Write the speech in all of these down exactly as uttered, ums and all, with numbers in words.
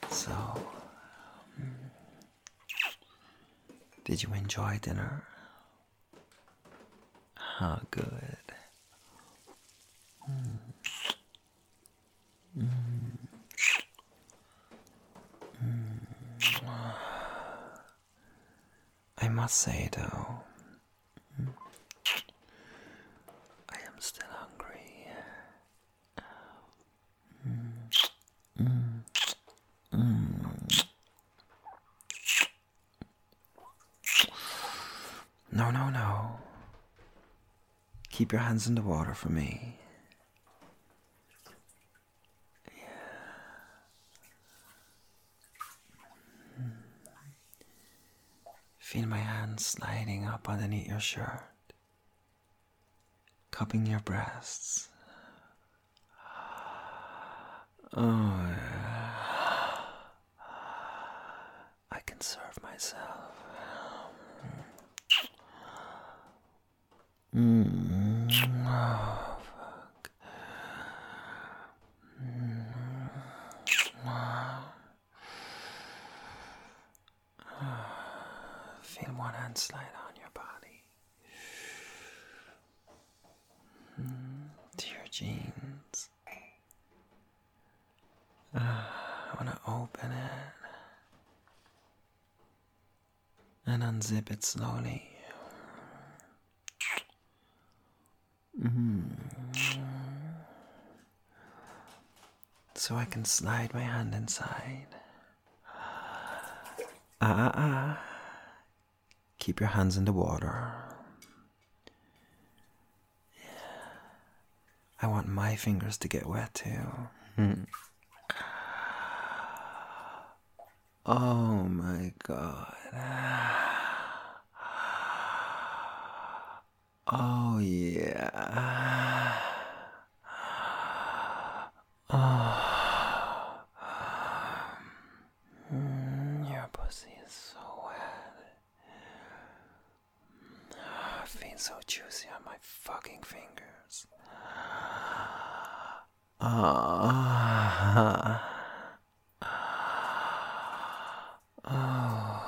So, did you enjoy dinner? How good. I must say, though, I am still hungry. No, no, no. Keep your hands in the water for me. Feel my hands sliding up underneath your shirt, cupping your breasts. Oh, yeah. I can serve myself. Mm. Oh, fuck. Mm. Feel one hand slide on your body. Mm. To your jeans. Uh, I want to open it and unzip it slowly. Mm. So I can slide my hand inside. Ah, ah, ah. Keep your hands in the water. I want my fingers to get wet too. Mm. Oh my God. Oh yeah. Oh. Mm, your pussy is so wet. It feels so juicy on my fucking fingers. Ah. Oh.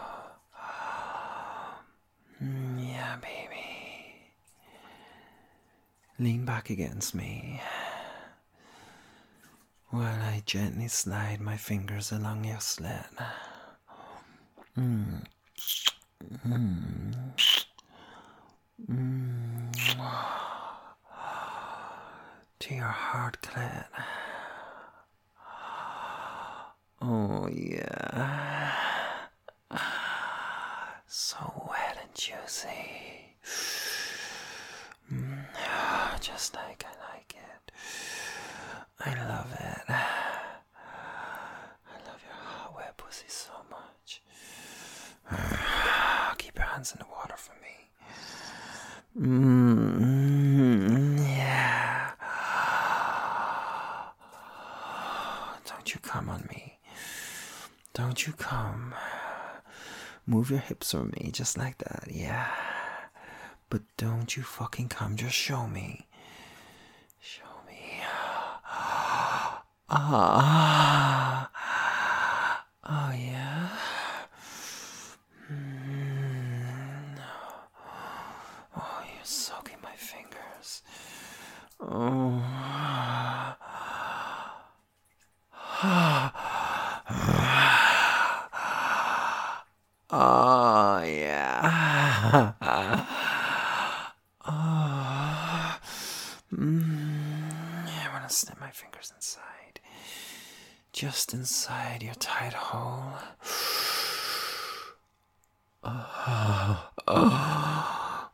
Mm, yeah, baby. Lean back against me while I gently slide my fingers along your slit. Mm. Mm. Mm. To your hard clit. Oh yeah. So wet and juicy. Mm. Just like I like it. I love it. I love your hot wet pussy so much. Keep your hands in the water for me. Mm, yeah. Don't you come on me. Don't you come. Move your hips for me just like that, yeah. But don't you fucking come, just show me. Show me. Ah. Oh, yeah. Mm. Oh, you're soaking my fingers. Oh. Oh, yeah. Oh. Mm. I want to snip my fingers inside. Just inside your tight hole. Oh. Oh.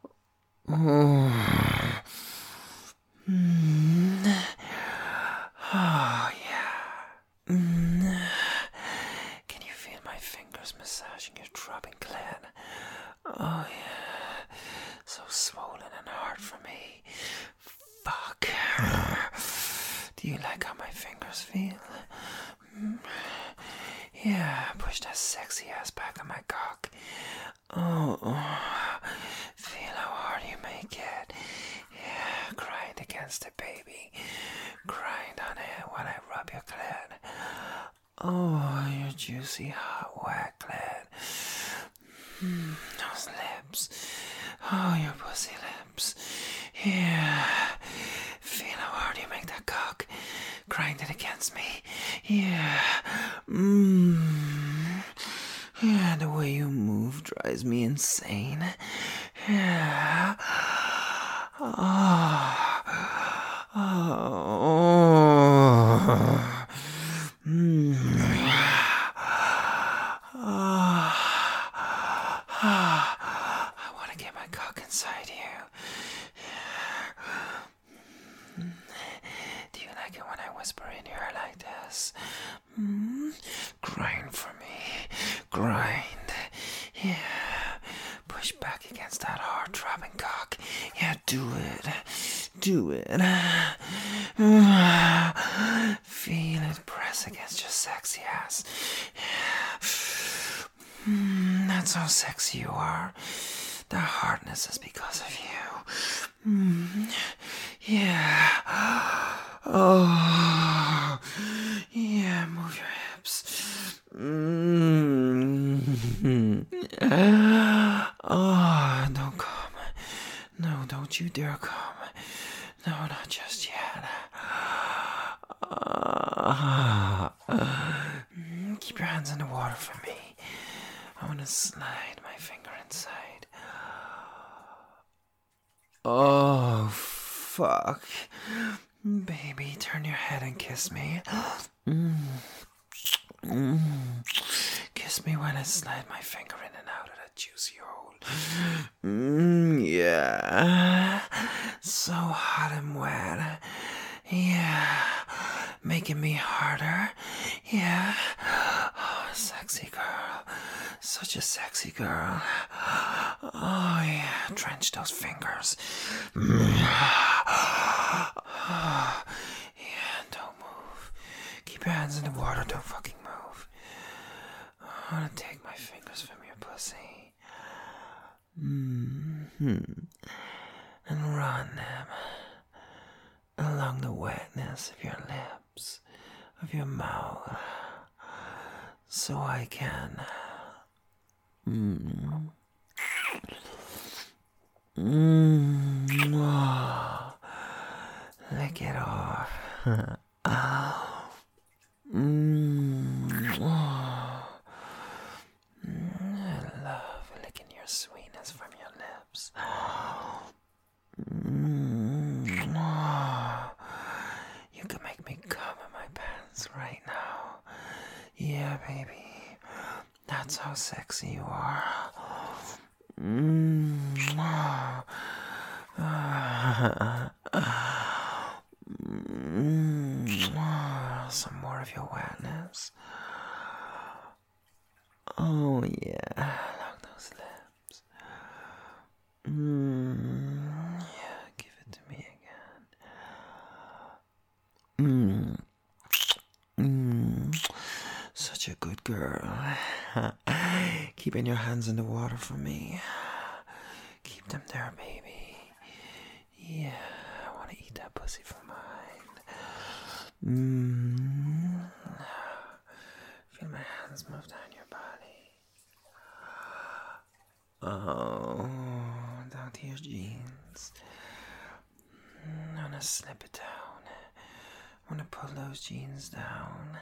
Oh. Mm. Oh, yeah. Mm. Can you feel my fingers massaging your throbbing clit? Oh, yeah. So swollen and hard for me. Fuck. Do you like how my fingers feel? Mm. Yeah, push that sexy ass back on my cock. Oh, feel how hard you make it. Yeah, grind against it, baby. Grind on it while I rub your clit. Oh, your juicy, hot, wet clit. Mm, those lips. Oh, your pussy lips. Yeah. Feel how hard you make that cock. Grind it against me. Yeah. Mmm. Yeah, the way you move drives me insane. Yeah. Oh. Oh. Mm. Oh. I want to get my cock inside you. Do you like it when I whisper in your ear like this? Mm? Grind for me. Grind. Yeah. Push back against that hard throbbing cock. Yeah, do it. Do it. Feel it press against your sexy ass. Yeah. Mm, that's how sexy you are. The hardness is because of you. Mm, yeah. Oh. Yeah, move your hips. Mm. Oh, don't come. No, don't you dare come. No, not just yet. Uh, keep your hands in the water for me. I want to slide my finger inside. Oh, fuck. Baby, turn your head and kiss me. Mm. Mm. Kiss me while I slide my finger in and out of that juicy hole. Mm, yeah. So hot and wet. Yeah. Making me harder. Yeah. Oh, sexy girl. Such a sexy girl. Oh, yeah. Drench those fingers. Yeah, don't move. Keep your hands in the water. Don't fucking move. I want to take my fingers from your pussy. Mm-hmm. And run them along the wetness of your lips, of your mouth, so I can mm, mm, oh, lick it off. Oh, mm, oh. I love licking your sweetness from your lips. Mm, oh. You can make me come in my pants right now. Yeah, baby. That's how sexy you are. Mm, oh. Mm, oh. Some more of your wetness. Oh, yeah. Along those lips. Mm, yeah, give it to me again. Mm. Mm. Such a good girl. Keeping your hands in the water for me. Keep them there, baby. Yeah, I want to eat that pussy for mine. Mm. Feel my hands move down your body. Oh, down to your jeans. I want to slip it down. I want to pull those jeans down.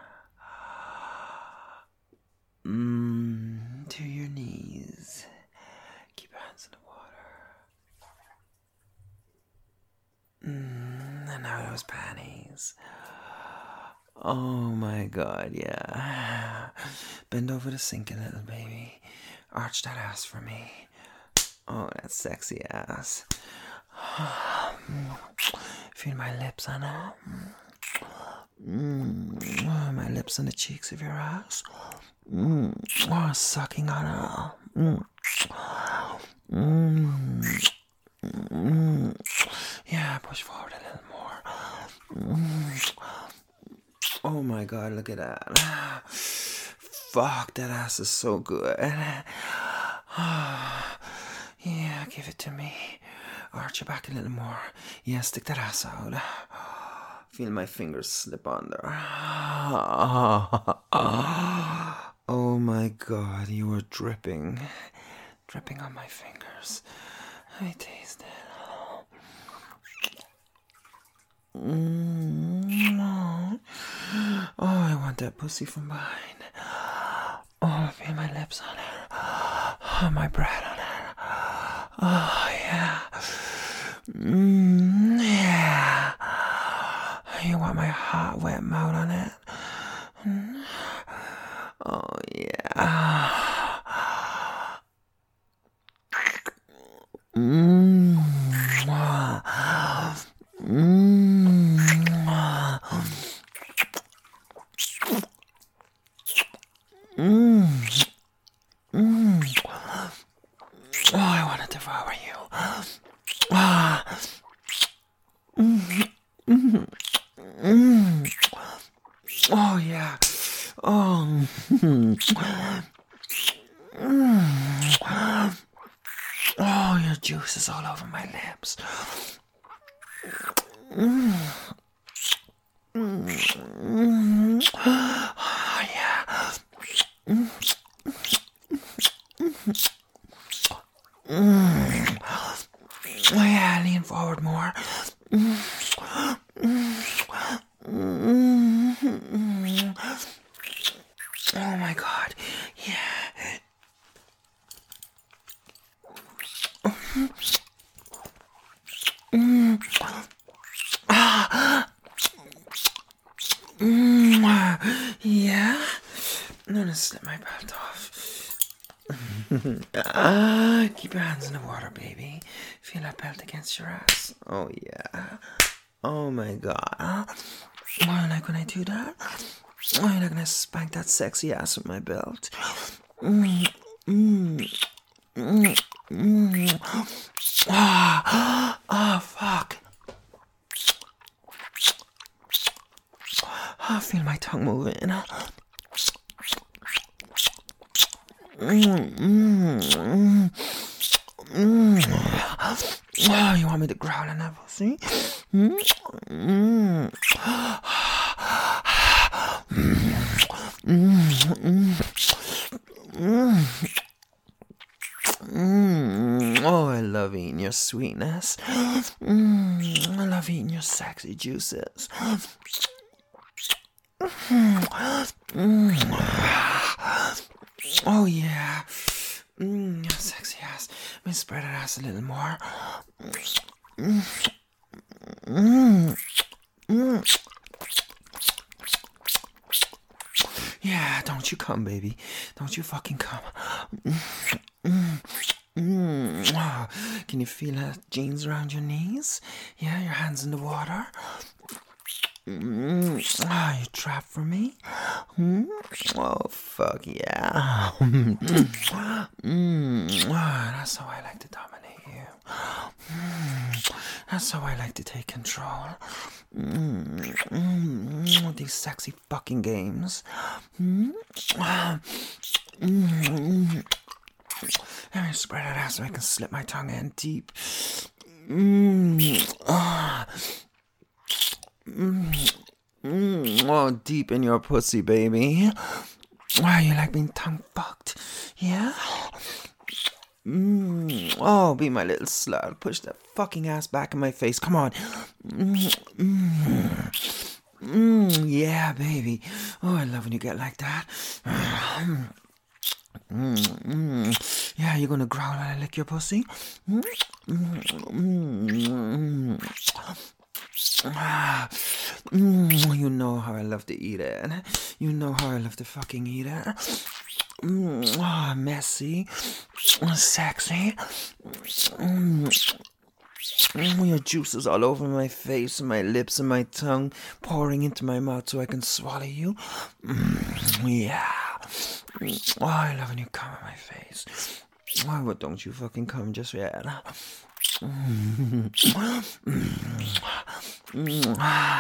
Mmm, to your knees. Keep your hands in the water. Mmm, and now those panties. Oh my god, yeah. Bend over the sink a little, baby. Arch that ass for me. Oh, that sexy ass. Feel my lips on it. Mm, my lips on the cheeks of your ass. Mm, oh, sucking on it. Mm. Mm. Mm. Yeah, push forward a little more. Mm. Oh my god, look at that. Fuck, that ass is so good. Yeah, give it to me. Arch your back a little more. Yeah, stick that ass out. Feel my fingers slip under. Oh my God, you were dripping, dripping on my fingers. I taste it. Mm. Oh, I want that pussy from behind. Oh, I feel my lips on it. Oh, my breath on it. Oh, yeah. Mm, yeah. You want my hot, wet mouth on it? Mm. Oh, yeah. Mmm. Mmm. Mmm. Mmm. Oh, I want to devour you. Ah. Mmm. Mmm. Mmm. Oh, yeah. Oh. Mm. Oh, your juice is all over my lips. Mm. Mm. Oh, yeah. Mm. Mm. Oh, yeah, lean forward more. Mm. Mm. Mm. Oh my God, yeah. Mm. Ah. Mm. Yeah. I'm gonna slip my belt off. Ah, keep your hands in the water, baby. Feel that belt against your ass. Oh yeah. Oh my God. Oh, you like when I do that? Oh, you're not gonna spank that sexy ass with my belt. Mm. Mm. Mm. Mm. Ah. Oh, fuck. I feel my tongue moving. Mm, mm, mm, mm. Oh, you want me to growl in that pussy? Mm, mm. Mm, mm, mm. Mm. Oh, I love eating your sweetness. Mm. I love eating your sexy juices. Mm. Oh yeah. Mm, sexy ass. Let me spread that ass a little more. Mm. Mm. Mm. Yeah, don't you come, baby. Don't you fucking come. Mm. Mm. Oh, can you feel the jeans around your knees? Yeah, your hands in the water. Mm. Oh, you trapped for me? Mm. Oh, fuck yeah. Mm. Oh, that's how I like to dominate you. Mm. That's how I like to take control. Mm. Mm. These sexy fucking games. Mm. Mm. Let me spread that out so I can slip my tongue in deep. Mm. Oh. Mm. Mm. Oh, deep in your pussy, baby. Wow, you like being tongue fucked? Yeah? Mm. Oh, be my little slut. Push that fucking ass back in my face. Come on. Mm. Mm. Mm. Yeah, baby. Oh, I love when you get like that. Mm. Mm. Yeah, you're gonna growl when I lick your pussy? Mm. Mm. Ah, mm, you know how I love to eat it. You know how I love to fucking eat it. Mm, oh, messy, sexy. Mm, mm, your juices all over my face and my lips and my tongue, pouring into my mouth so I can swallow you. Mm, yeah. Oh, I love when you come on my face. Why oh, don't you fucking come just yet? Mm. Mm.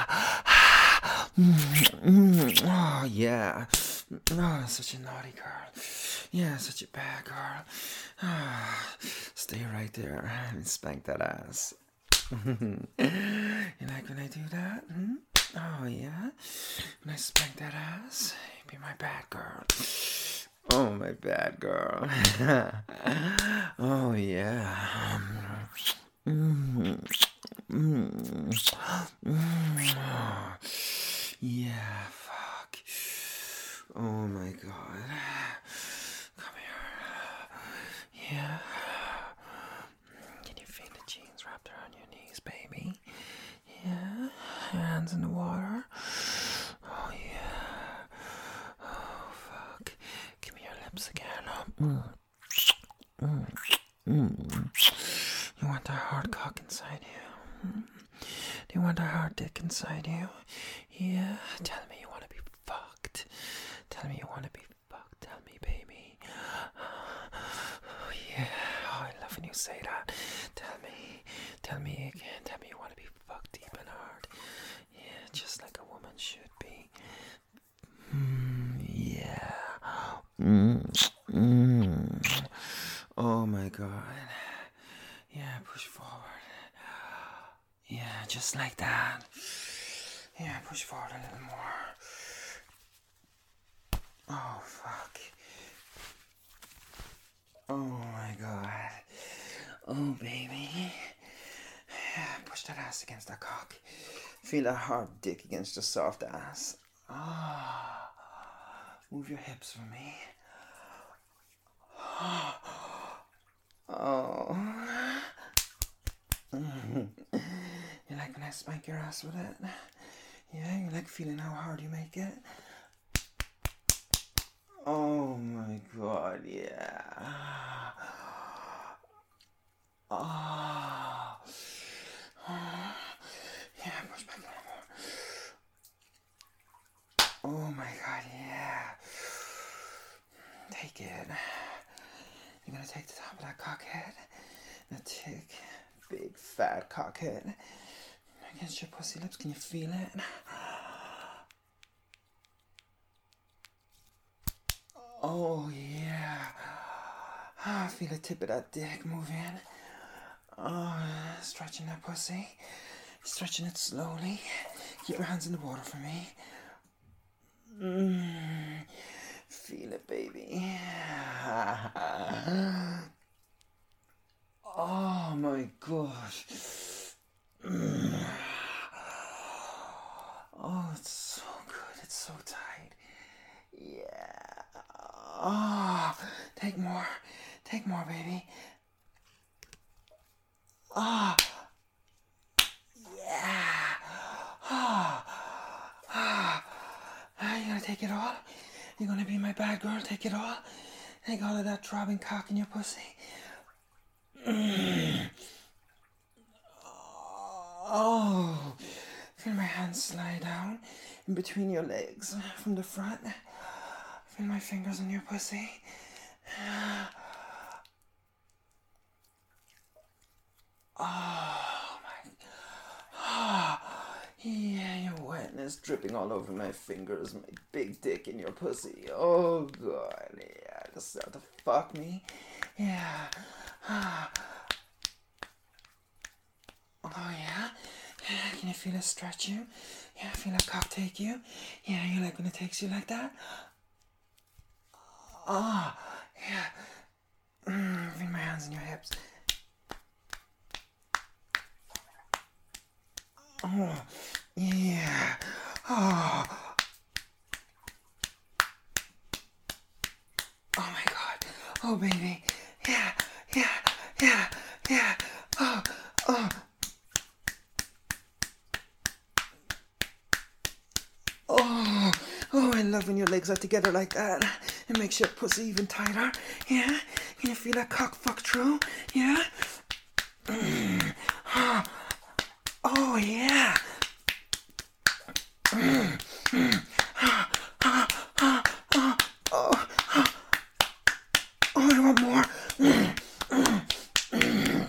Mm. Oh, yeah. Oh, such a naughty girl. Yeah, such a bad girl. Oh, stay right there and spank that ass. You like when I do that? Hmm? Oh, yeah? When I spank that ass, you be my bad girl. Oh, my bad girl. Oh, yeah. Mm. Mm. Mm. Yeah, fuck. Oh, my God. Come here. Yeah. Can you feel the jeans wrapped around your knees, baby? Yeah. Hands in the water. Oh, yeah. Oh, fuck. Give me your lips again. Mm. Mm. Mm. You want that hard cock inside you? Mm. Do you want a hard dick inside you? Yeah. Tell me you want to be fucked. Tell me you want to be fucked. Tell me, baby. Oh, yeah. Oh, I love when you say that. Tell me. Tell me again. Tell me you want to be fucked deep and hard. Yeah, just like a woman should be. Mm, yeah. Mm, mm. Oh my God. Yeah, push forward. Yeah, just like that. Yeah, push forward a little more. Oh, fuck. Oh my God. Oh, baby. Yeah, push that ass against that cock. Feel that hard dick against your soft ass. Ah. Move your hips for me. Oh. You like when I spank your ass with it? Yeah, you like feeling how hard you make it? Oh my God, yeah. Oh. Yeah, push back a little more. Oh my God, yeah. Take it. You're gonna take the top of that cockhead. Now take big fat cockhead against your pussy lips. Can you feel it? Oh yeah. I feel the tip of that dick moving. Oh, stretching that pussy. Stretching it slowly. Keep your hands in the water for me. Mm. Feel it, baby. Oh my gosh. Mm. Oh, it's so good. It's so tight. Yeah. Oh, take more. Take more, baby. Ah. Oh, yeah. Ah. Oh. Ah. Oh. You gonna take it all? You gonna be my bad girl? Take it all? Take all of that throbbing cock in your pussy. Mm. Oh. Feel my hands slide down in between your legs from the front. Feel my fingers on your pussy. Oh my. Oh, yeah, your wetness dripping all over my fingers, my big dick in your pussy. Oh God, yeah, just start to fuck me. Yeah. Oh yeah. Yeah, can you feel it stretch you? Yeah, feel a cock take you? Yeah, you like when it takes you like that? Oh, yeah. Mm, feel my hands in your hips. Oh, yeah. Oh. Oh my God. Oh, baby. Yeah, yeah, yeah, yeah. Oh, oh. Oh, oh, I love when your legs are together like that. It makes your pussy even tighter. Yeah? Can you feel that cock fuck through? Yeah? Mm. Oh. Oh, yeah. Mm. Mm. Oh, oh, oh, oh, oh, oh. Oh, I want more. Mm. Mm. Mm.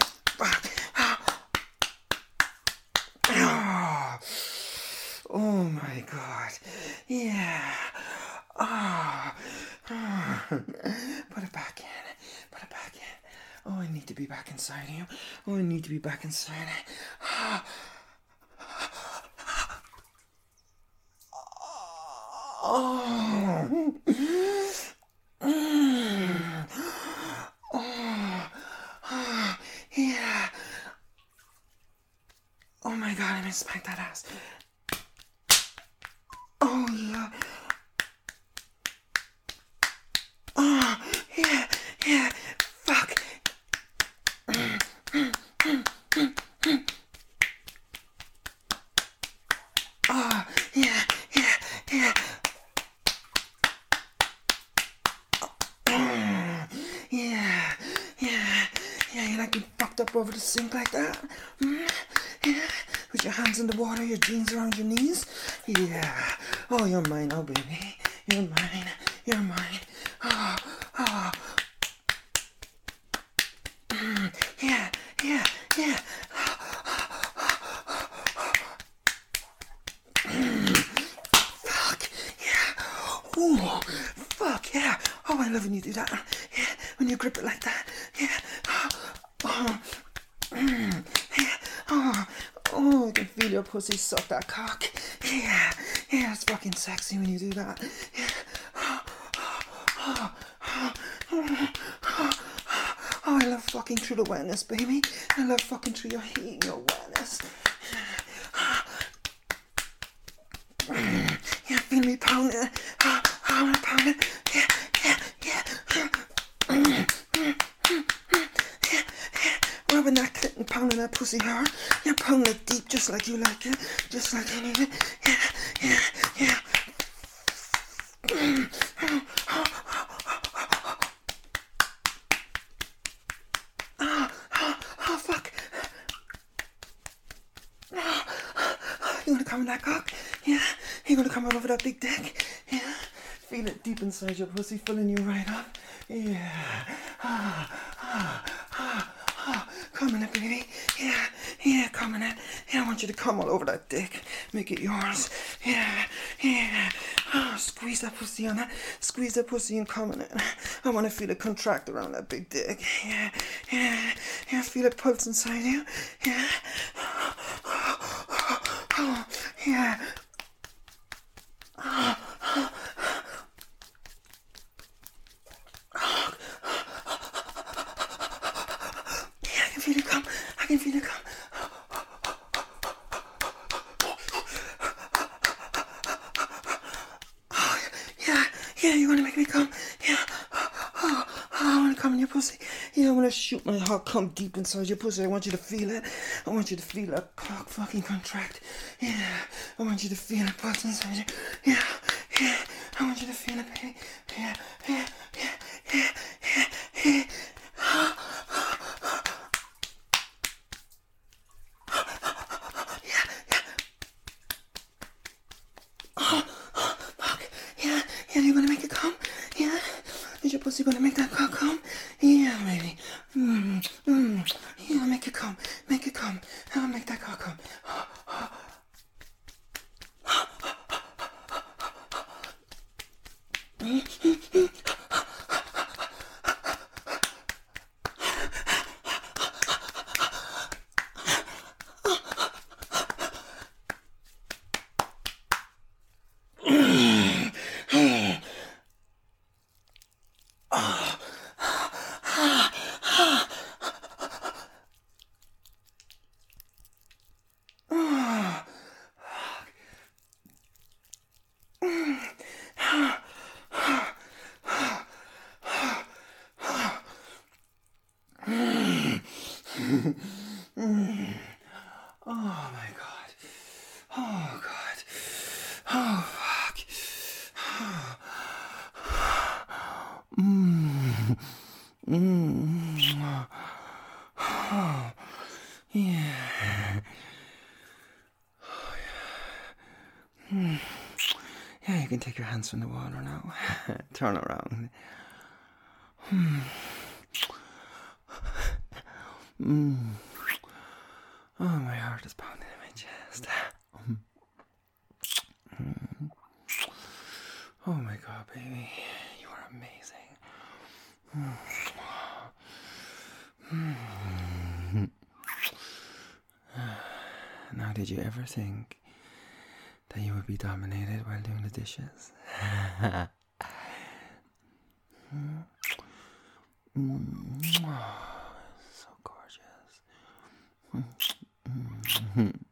Oh. Oh my God. Yeah. Oh. Oh. Put it back in. Put it back in. Oh, I need to be back inside you. Oh, I need to be back inside. Oh. Oh. Mm. Oh. Oh. Yeah. Oh my god, let me smack that ass. Oh yeah. Oh yeah, yeah. Fuck. Oh yeah, yeah, yeah. Oh, yeah, yeah, yeah. You like being fucked up over the sink like that? Mm, yeah. With your hands in the water, your jeans around your knees. Yeah. Oh, you're mine, oh baby. You're mine. You're mine. Oh, oh. Mm, yeah, yeah, yeah. Fuck, yeah. Ooh, fuck, yeah. Oh, I love when you do that. Yeah, when you grip it like that. Yeah. Oh, mm, yeah. Oh, oh, I can feel your pussy suck that cock. Yeah, yeah, it's fucking sexy when you do that. Yeah. Oh, oh, oh, oh, oh. Oh, I love fucking through the wetness, baby. I love fucking through your heat and your wetness. Yeah, feel me pounding it. Oh, I wanna pound it. Yeah, yeah, yeah. Yeah, yeah. Rubbing that clit and pounding that pussy hard. Yeah, pounding it deep just like you like it. Just like you need it. Yeah, yeah, yeah. Oh, oh, oh, fuck. You gonna come in that cock? Yeah. You gonna come out over that big dick? Yeah. Feel it deep inside your pussy, filling you right up. Yeah. Ah, ah, ah, ah. Come in it, baby. Yeah. Yeah, come in it. Yeah, I want you to come all over that dick. Make it yours. Yeah. Yeah. Oh, squeeze that pussy on that. Squeeze that pussy and come in it. I want to feel it contract around that big dick. Yeah. Yeah. Yeah, feel it pulse inside you. Yeah. Oh, yeah. Oh, oh. Yeah, I can feel it come. I can feel it come. Oh, yeah, yeah, you want to make me come? Yeah. Oh, oh, I want to come in your pussy. Yeah, I want to shoot my heart come deep inside your pussy. I want you to feel it. I want you to feel that cock fucking contract. Yeah, I want you to feel it pulse inside you. Yeah, yeah, I want you to feel it, baby. Yeah, yeah, yeah, yeah, yeah, yeah. Yeah, yeah, you gonna make it come? Yeah? Is your pussy gonna make that cock come? Yeah, baby. Mm, mm. Yeah, make it come. Make it come. I'll make that cock come. Oh my god. Oh god. Oh fuck. Mmm. Mmm. Oh yeah. Oh yeah. Mm. Yeah, you can take your hands from the water now. Turn around. Hmm. Mm. Oh, my heart is pounding in my chest. Mm. Oh my god, baby. You are amazing. Mm. Now, did you ever think that you would be dominated while doing the dishes. Mm. So gorgeous.